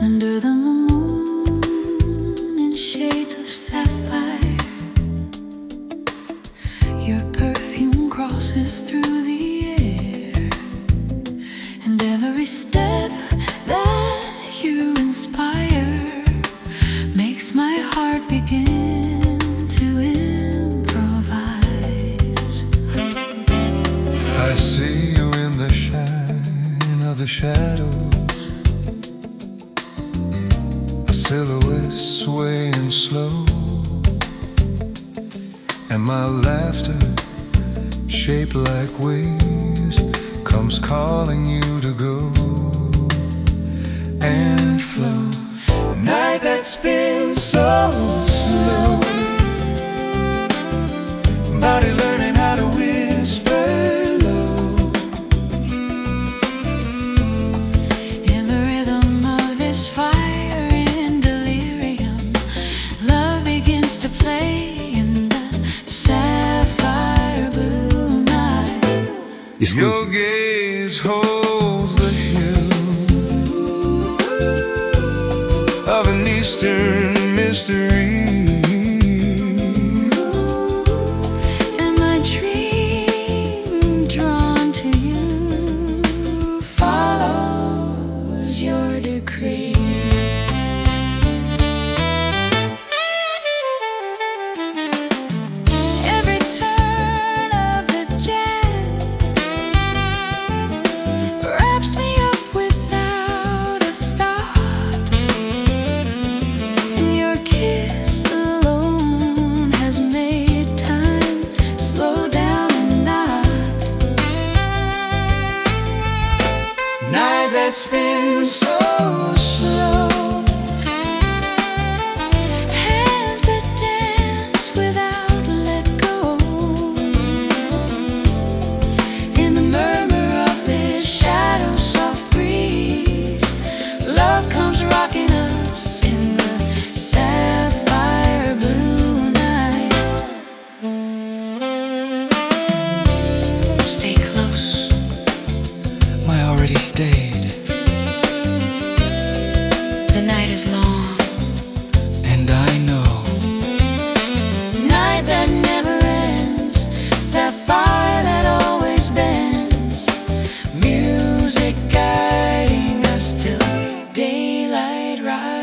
Under the moon in shades of sapphire, your perfume crosses through the air, and every step that you inspire makes my heart begin to improvise. I see you in the shine of the shadows, a silhouette swaying slow, and my laughter, shaped like waves, comes calling you to go and flow. Night that's been so slow, body learning how to whisper low. In the rhythm of this fire in delirium, love begins to play in the sapphire blue night. Your gaze holds the hue of an eastern mystery, And my dream, drawn to you, follows your decree. Every turn of the jazz wraps me up without a thought, and your kiss alone has made time slow down and not. night that's been so slow, Hands that dance without let go. In the murmur of this shadow soft breeze, love comes rocking us in the sapphire blue night. Stay close. I already stayed, The night is long, and I know night that never ends, sapphire that always bends, music guiding us till daylight rise.